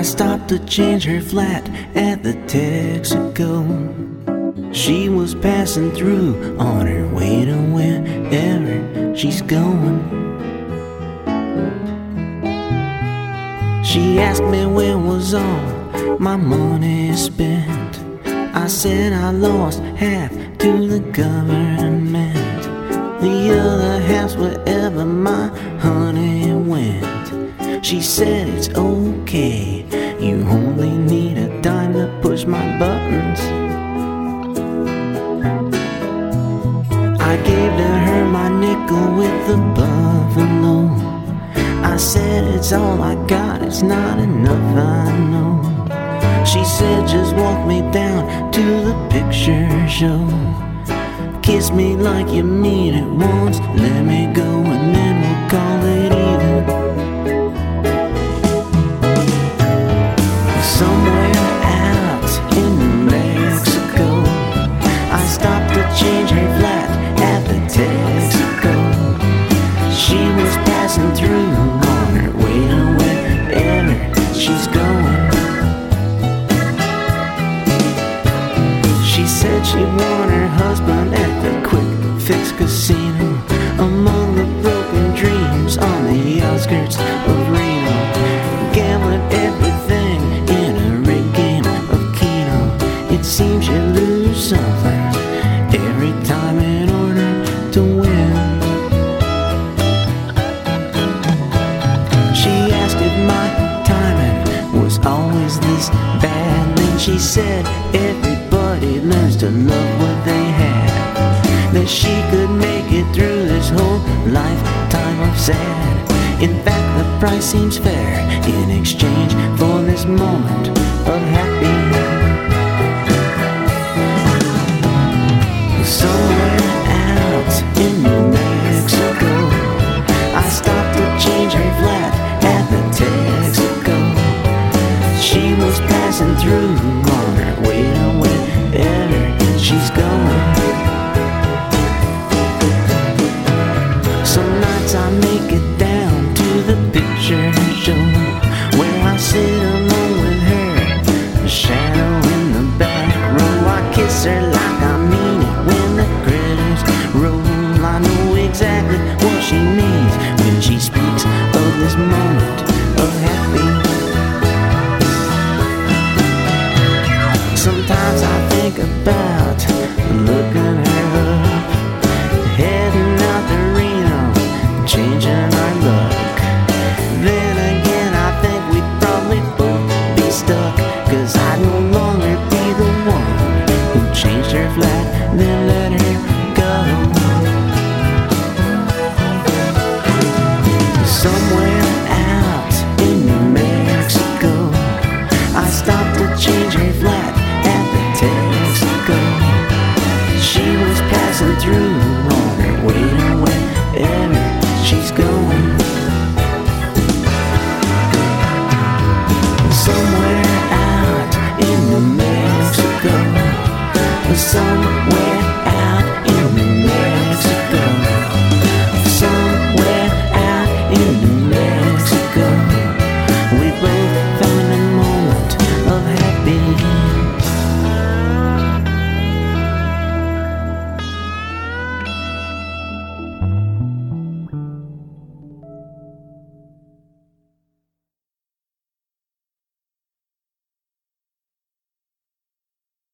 stopped to change her flat at the Texaco. She was passing through on her way to wherever she's going. She asked me where was all my money spent. I said I lost half to the government. The other half's wherever my honey went. She said it's okay, you only need a dime to push my buttons. I gave to her my nickel with the buffalo. I said it's all I got, it's not enough, I know. She said just walk me down to the picture show. Kiss me like you mean it once, let me go and then we'll call it even. Somewhere out in New Mexico, I stopped to change her flat at the Texaco. She was passing through on her way to wherever she's going. She said she won her husband at the Quick Fix Casino, among the broken dreams on the outskirts of Reno, gambling everything in a rigged game of Keno. It seems you lose something every time in order to win. She asked if my timing was always this bad. Then she said everybody learns to love what they have, that she could make it through this whole lifetime of sad. In fact, the price seems fair in exchange for this moment of happy. Somewhere out in New Mexico, I stopped to change her flat at the Texaco. She was passing through on her way to wherever she's going. Some nights I make it down to the picture show, where I sit alone with her, a shadow in the back row. I kiss her like I mean it when the credits roll. I know exactly what she means when she speaks of this moment of happy. Sometimes I think about